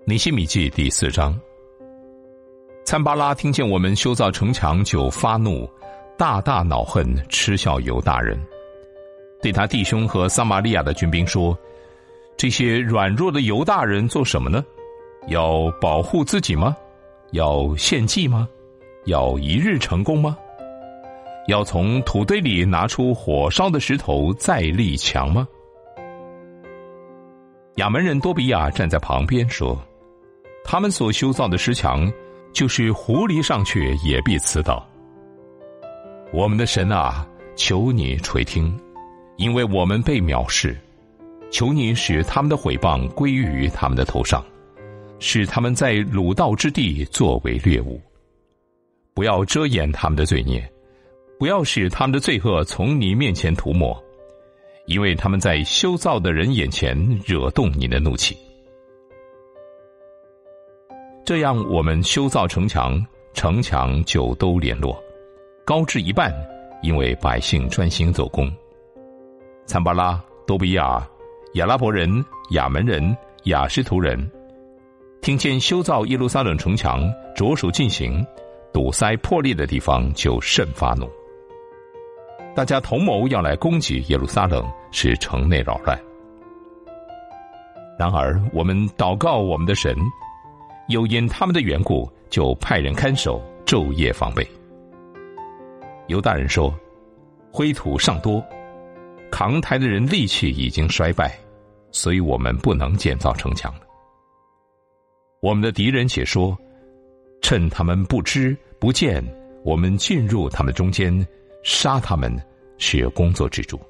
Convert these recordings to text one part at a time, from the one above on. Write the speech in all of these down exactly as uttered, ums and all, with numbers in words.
尼希米记第四章。参巴拉听见我们修造城墙，就发怒，大大恼恨，嗤笑犹大人，对他弟兄和撒玛利亚的军兵说：这些软弱的犹大人做什么呢？要保护自己吗？要献祭吗？要一日成功吗？要从土堆里拿出火烧的石头再立墙吗？亚门人多比亚站在旁边说：他们所修造的石墙，就是狐狸上去也必刺到。我们的神啊，求你垂听，因为我们被藐视，求你使他们的毁谤归于他们的头上，使他们在鲁道之地作为掠物。不要遮掩他们的罪孽，不要使他们的罪恶从你面前涂抹，因为他们在修造的人眼前惹动你的怒气。这样我们修造城墙，城墙就都联络，高至一半，因为百姓专心做工。参巴拉、多比亚、亚拉伯人、亚门人、亚实图人听见修造耶路撒冷城墙着手进行，堵塞破裂的地方，就甚发怒。大家同谋要来攻击耶路撒冷，使城内扰乱。然而我们祷告我们的神，又因他们的缘故，就派人看守，昼夜防备。犹大人说：灰土尚多，扛抬的人力气已经衰败，所以我们不能建造城墙了。我们的敌人且说：趁他们不知不见，我们进入他们中间，杀他们，使工作止住。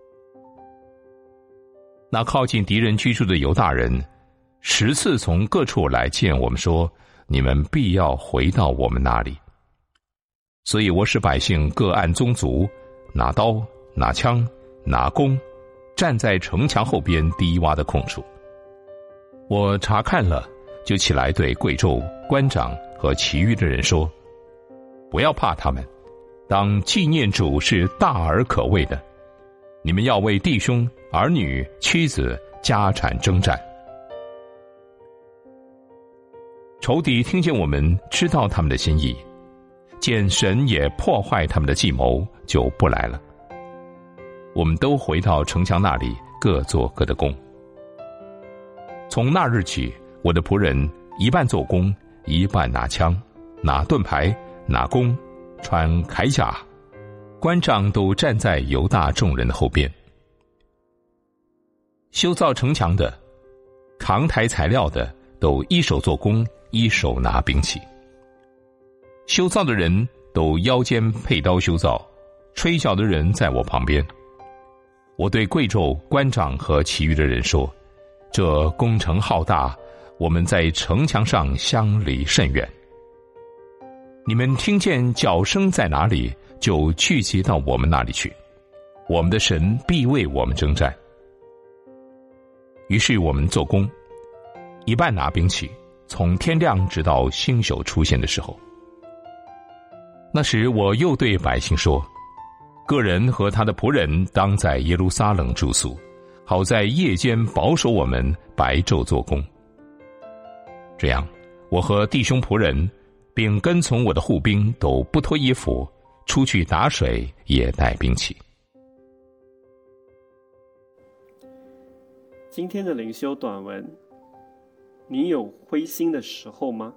那靠近敌人居住的犹大人十次从各处来见我们说：你们必要回到我们那里。所以我使百姓各按宗族，拿刀、拿枪、拿弓，站在城墙后边低洼的空处。我查看了，就起来对贵胄、官长和其余的人说：不要怕他们，当纪念主是大而可畏的。你们要为弟兄、儿女、妻子、家产征战。仇敌听见我们知道他们的心意，见神也破坏他们的计谋，就不来了。我们都回到城墙那里，各做各的工。从那日起，我的仆人一半做工，一半拿枪、拿盾牌、拿弓，穿铠甲。官长都站在犹大众人的后边。修造城墙的、扛抬材料的，都一手做工，一手拿兵器。修造的人都腰间佩刀修造，吹角的人在我旁边。我对贵胄、官长和其余的人说：这工程浩大，我们在城墙上相离甚远。你们听见脚声在哪里，就聚集到我们那里去，我们的神必为我们征战。于是我们做工，一半拿兵器，从天亮直到星宿出现的时候。那时我又对百姓说：个人和他的仆人当在耶路撒冷住宿，好在夜间保守我们，白昼做工。这样，我和弟兄仆人并跟从我的护兵都不脱衣服，出去打水也带兵器。 今天的灵修短文，你有灰心的时候吗？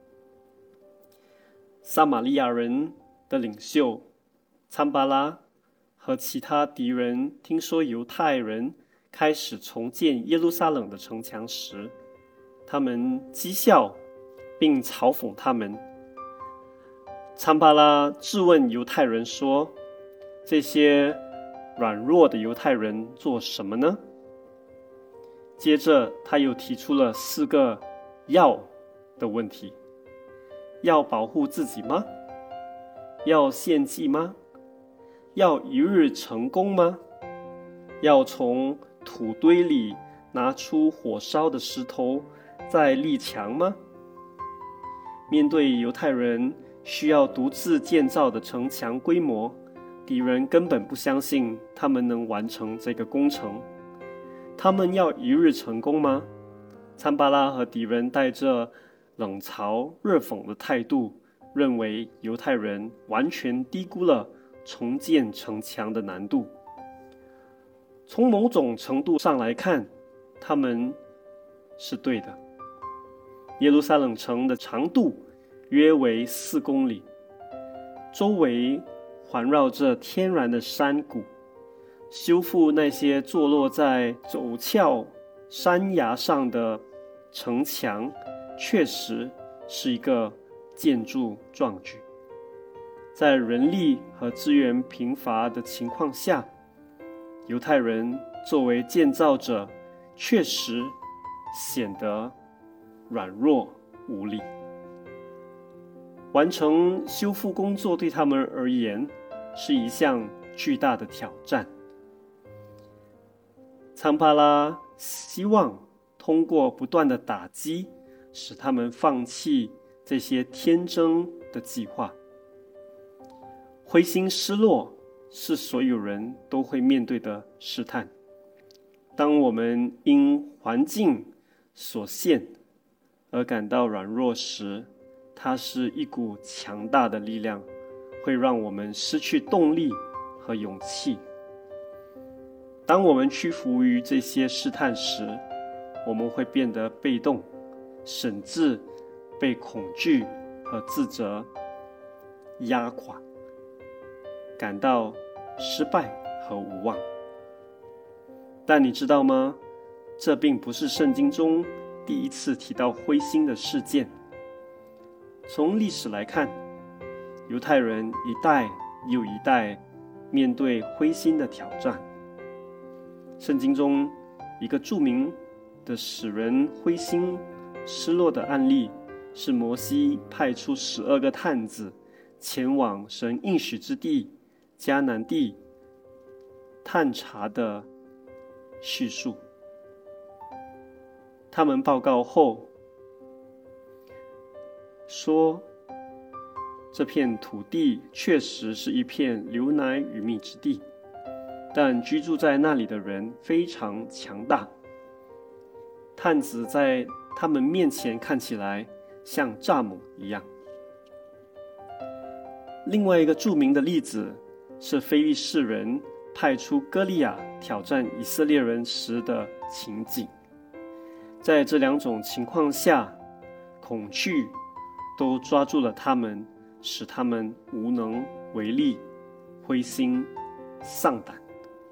撒玛利亚人的领袖参巴拉和其他敌人听说犹太人开始重建耶路撒冷的城墙时，他们讥笑并嘲讽他们。参巴拉质问犹太人说：这些软弱的犹太人做什么呢？接着他又提出了四个要的问题：要保护自己吗？要献祭吗？要一日成功吗？要从土堆里拿出火烧的石头再立墙吗？面对犹太人需要独自建造的城墙规模，敌人根本不相信他们能完成这个工程。他们要一日成功吗？ 参巴拉和敌人带着冷嘲热讽的态度，认为犹太人完全低估了重建城墙的难度。从某种程度上来看，他们是对的。耶路撒冷城的长度约为四公里，周围环绕着天然的山谷，修复那些坐落在陡峭山崖上的城墙，确实是一个建筑壮举。在人力和资源贫乏的情况下，犹太人作为建造者，确实显得软弱无力。完成修复工作对他们而言是一项巨大的挑战。参巴拉希望通过不断的打击，使他们放弃这些天真的计划。灰心失落是所有人都会面对的试探。当我们因环境所限而感到软弱时，它是一股强大的力量，会让我们失去动力和勇气。当我们屈服于这些试探时，我们会变得被动，甚至被恐惧和自责压垮，感到失败和无望。但你知道吗？这并不是圣经中第一次提到灰心的事件。从历史来看，犹太人一代又一代面对灰心的挑战。圣经中一个著名的使人灰心失落的案例，是摩西派出十二个探子前往神应许之地迦南地探查的叙述。他们报告后说，这片土地确实是一片流奶与蜜之地，但居住在那里的人非常强大。探子在他们面前看起来像蚱蜢一样。另外一个著名的例子是非利士人派出歌利亚挑战以色列人时的情景。在这两种情况下，恐惧都抓住了他们，使他们无能为力，灰心丧胆。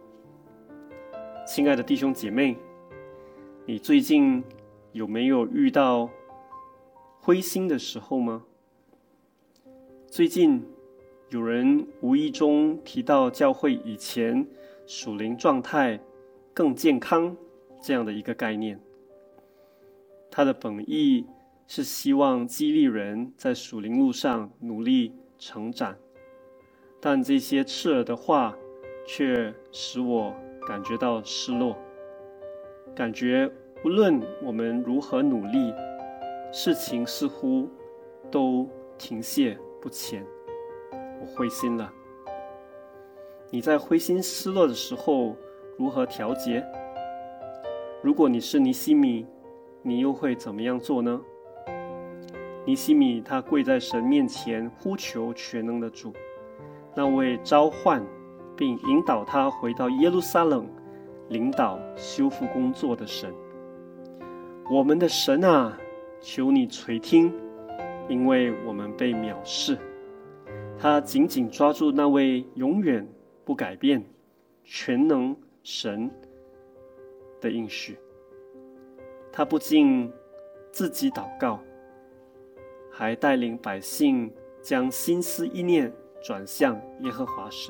亲爱的弟兄姐妹，你最近有没有遇到灰心的时候吗？最近有人无意中提到教会以前属灵状态更健康这样的一个概念。他的本意是希望激励人在属灵路上努力成长，但这些刺耳的话却使我感觉到失落，感觉无论我们如何努力，事情似乎都停滞不前。我灰心了。你在灰心失落的时候如何调节？如果你是尼西米，你又会怎么样做呢？尼西米他跪在神面前呼求全能的主，那位召唤并引导他回到耶路撒冷领导修复工作的神。我们的神啊，求你垂听，因为我们被藐视。他紧紧抓住那位永远不改变全能神的应许。他不仅自己祷告，还带领百姓将心思意念转向耶和华神。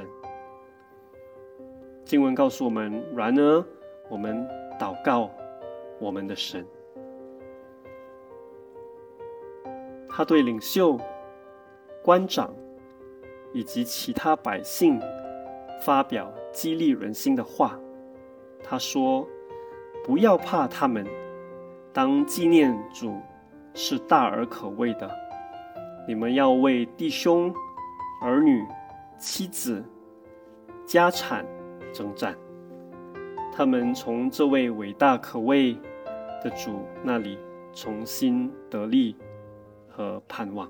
经文告诉我们，然而我们祷告我们的神。他对领袖、官长以及其他百姓发表激励人心的话。他说，不要怕他们，当纪念主是大而可畏的。你们要为弟兄、儿女、妻子、家产征战。他们从这位伟大可畏、 的主那里重新得力和盼望。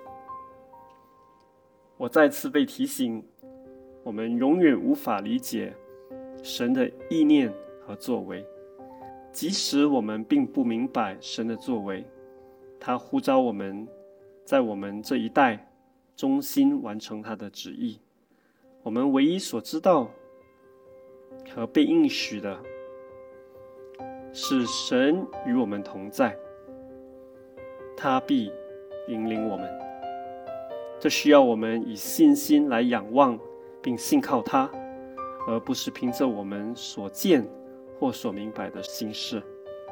我再次被提醒，我们永远无法理解神的意念和作为，即使我们并不明白神的作为，他呼召我们在我们这一代忠心完成他的旨意。我们唯一所知道和被应许的是神与我们同在，他必引领我们。这需要我们以信心来仰望并信靠他，而不是凭着我们所见或所明白的行事。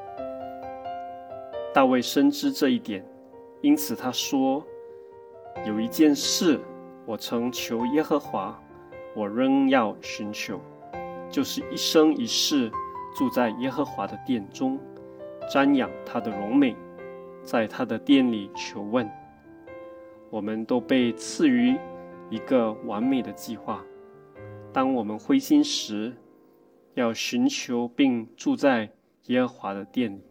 大卫深知这一点，因此他说，有一件事我曾求耶和华，我仍要寻求，就是一生一世住在耶和华的殿中，瞻仰他的荣美，在他的殿里求问。我们都被赐予一个完美的计划，当我们灰心时，要寻求并住在耶和华的殿里。